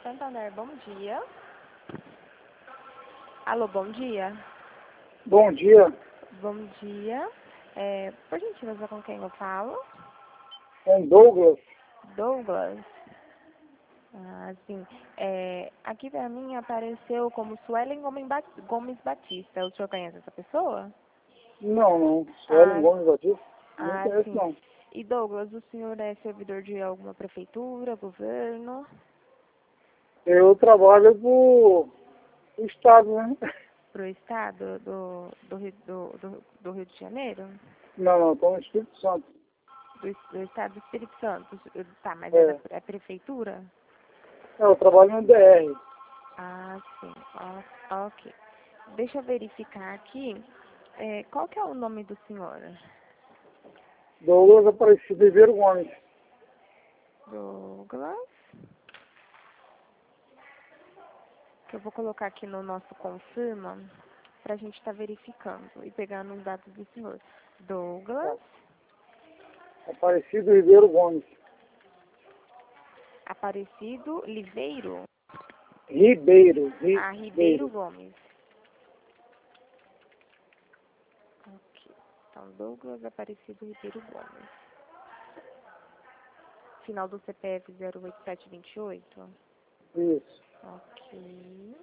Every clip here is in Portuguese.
Santander, bom dia. Alô, bom dia. Bom dia, Bom dia. Por gentileza, com quem eu falo? com Douglas. Douglas. Ah, sim. Aqui pra mim apareceu como Suelen Gomes Batista. O senhor conhece essa pessoa? Não, Suelen Ah, Gomes Batista, não conheço sim. não. E Douglas, o senhor é servidor de alguma prefeitura, governo? Eu trabalho pro Estado, né? Pro estado do Rio de Janeiro? Não, estou no Espírito Santo. Do estado do Espírito Santo. Tá, mas é prefeitura? Eu trabalho no DR. Ah, sim. Ok. Deixa eu verificar aqui. Qual que é o nome do senhor? Douglas Aparecido Ribeiro Gomes. Douglas. Que eu vou colocar aqui no nosso confirma para a gente estar verificando e pegando os dados do senhor. Douglas Aparecido Ribeiro Gomes. Aparecido Liveiro. Ribeiro. Ribeiro Gomes. Ok. Então, Douglas Aparecido Ribeiro Gomes. Final do CPF 08728. Isso. Ok.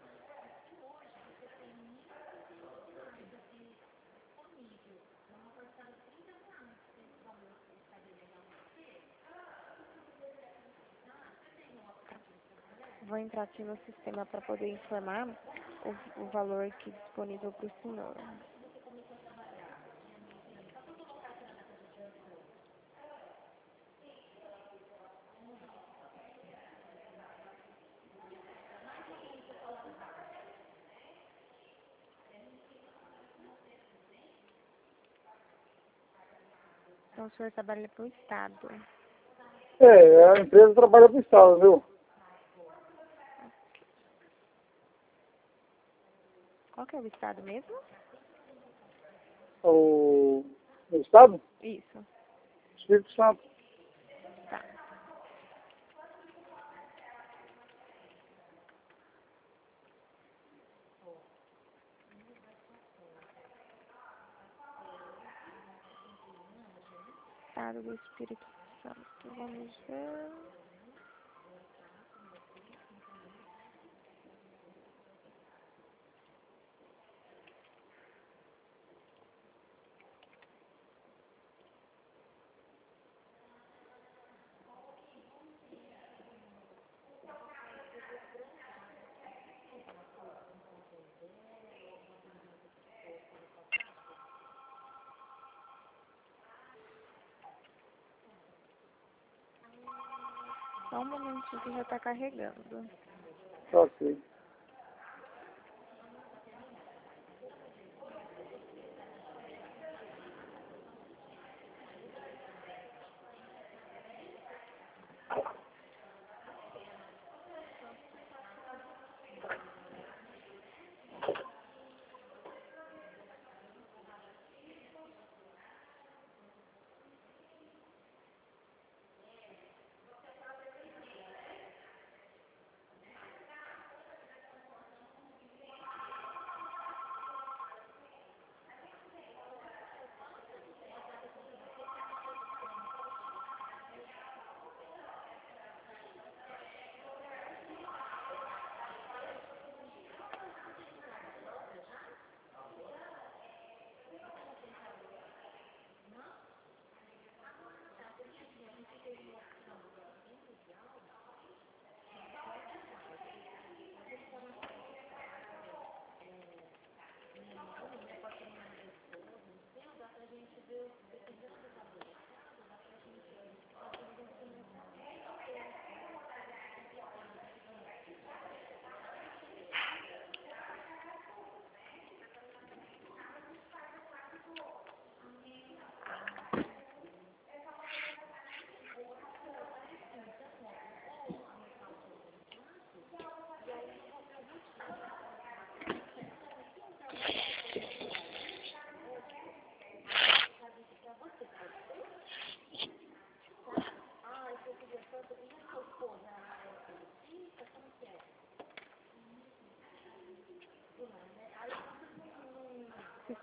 Vou entrar aqui no sistema para poder informar o valor aqui disponível para o senhor. Então, o senhor trabalha para o Estado. A empresa trabalha pro Estado, viu? Qual que é o Estado mesmo? O Estado? Isso. Espírito Santo. Tá. Estado do Espírito Santo. Vamos ver. Só um momentinho que já está carregando. Ok.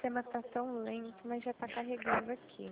sistema tá tão lento, mas já tá carregando aqui.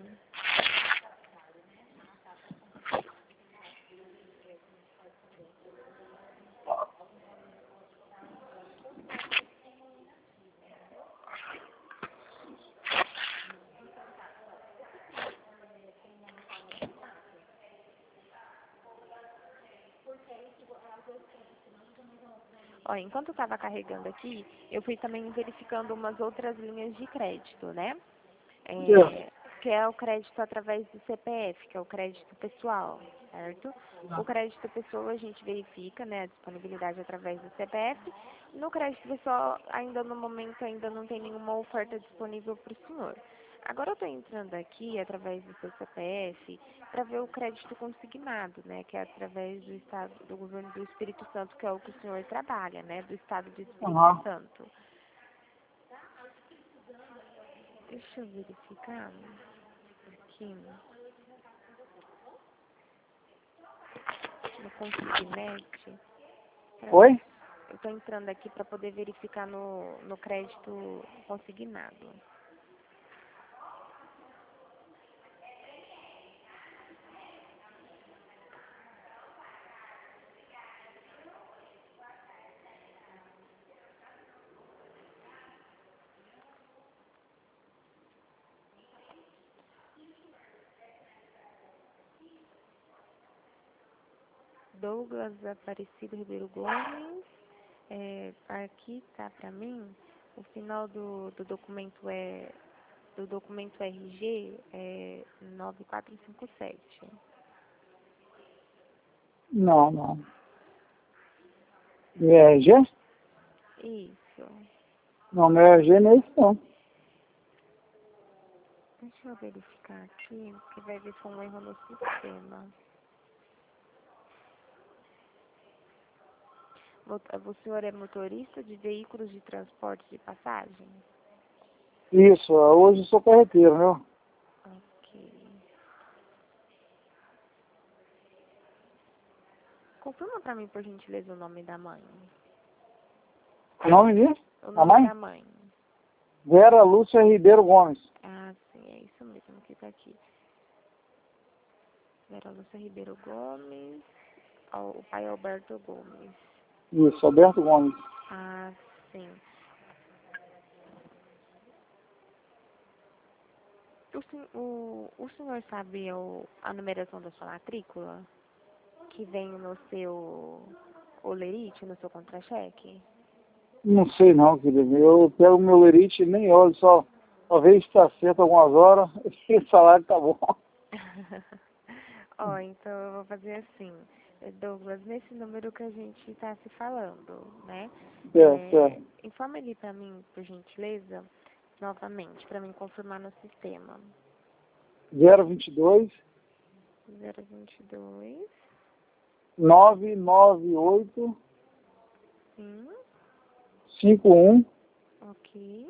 Ó, enquanto eu tava carregando aqui, eu fui também verificando umas outras linhas de crédito, né? Que é o crédito através do CPF, que é o crédito pessoal, certo? O crédito pessoal a gente verifica, né, a disponibilidade através do CPF. No crédito pessoal, ainda no momento, ainda não tem nenhuma oferta disponível para o senhor. Agora eu estou entrando aqui, através do seu CPF, para ver o crédito consignado, né, que é através do estado, do governo do Espírito Santo, que é o que o senhor trabalha, né, do estado do Espírito Santo. Deixa eu verificar aqui no Consignet. Oi? Eu estou entrando aqui para poder verificar no crédito consignado. Douglas Aparecido Ribeiro Gomes. Aqui tá para mim, o final do documento do documento RG é 9457. Não. Meu RG? Isso. Não, meu RG não é esse não. Deixa eu verificar aqui, que vai ver se foi um erro no sistema. O senhor é motorista de veículos de transporte de passagem? Isso, hoje eu sou carreteiro, viu? Ok. Confirma pra mim, por gentileza, o nome da mãe. O nome de? O A nome mãe? da mãe. Vera Lúcia Ribeiro Gomes. Ah, sim, é isso mesmo que tá aqui. Vera Lúcia Ribeiro Gomes. O pai Alberto Gomes. Isso, Alberto Gomes. Ah, sim. O senhor sabe a numeração da sua matrícula? Que vem no seu olerite, no seu contra-cheque? Não sei não, querido. Eu pego o meu lerite e nem olho, só vejo se acerta algumas horas e o salário tá bom. Ó, então eu vou fazer assim. Douglas, nesse número que a gente está se falando, né? Certo. Informa ele para mim, por gentileza, novamente, para mim confirmar no sistema. 022 022, 998 sim, 51 ok.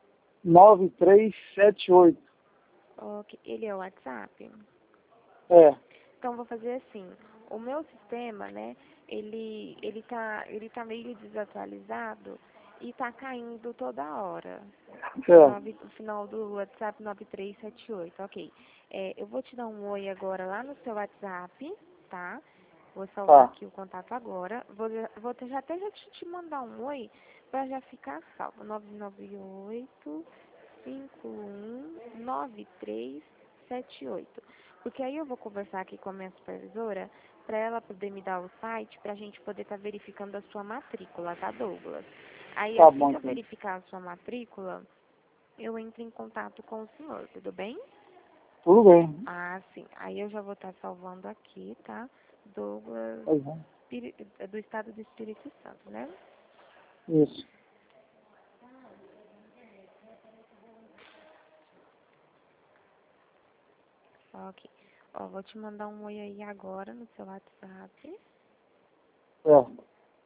9378. Ok, ele é o WhatsApp? É, Então, vou fazer assim. O meu sistema, né, ele tá meio desatualizado e tá caindo toda hora. certo. O final do WhatsApp 9378, ok. Eu vou te dar um oi agora lá no seu WhatsApp, tá? Vou salvar Tá. aqui o contato agora. Já até já te mandar um oi pra já ficar salvo. 998 519378. Porque aí eu vou conversar aqui com a minha supervisora para ela poder me dar o site para a gente poder estar verificando a sua matrícula, tá, Douglas? Aí Tá assim bom, que eu então. verificar a sua matrícula, eu entro em contato com o senhor, tudo bem? Tudo bem. Ah, sim. Aí eu já vou estar salvando aqui, tá? Douglas, Tá bom. do estado do Espírito Santo, né? Isso. Ok. Ó, vou te mandar um oi aí agora no seu WhatsApp. Certo.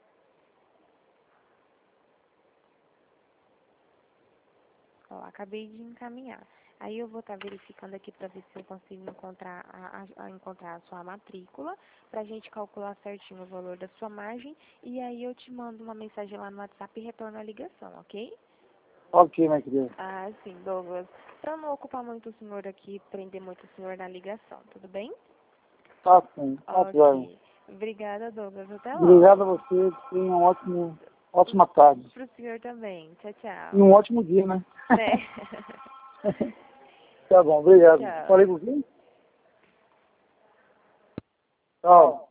Ó, acabei de encaminhar. Aí eu vou estar verificando aqui para ver se eu consigo encontrar encontrar a sua matrícula, para a gente calcular certinho o valor da sua margem, e aí eu te mando uma mensagem lá no WhatsApp e retorno a ligação, ok? Ok, minha querida. Ah, sim, Douglas. Pra não ocupar muito o senhor aqui, prender muito o senhor na ligação, tudo bem? Tá sim, tá jóia. Ok. Obrigada, Douglas. Até logo. Obrigado a você, tenha ótima tarde. Pro senhor também. Tchau, tchau. E um ótimo dia, né? É. Tá bom, obrigado. Tchau. Falei por quem? Tchau.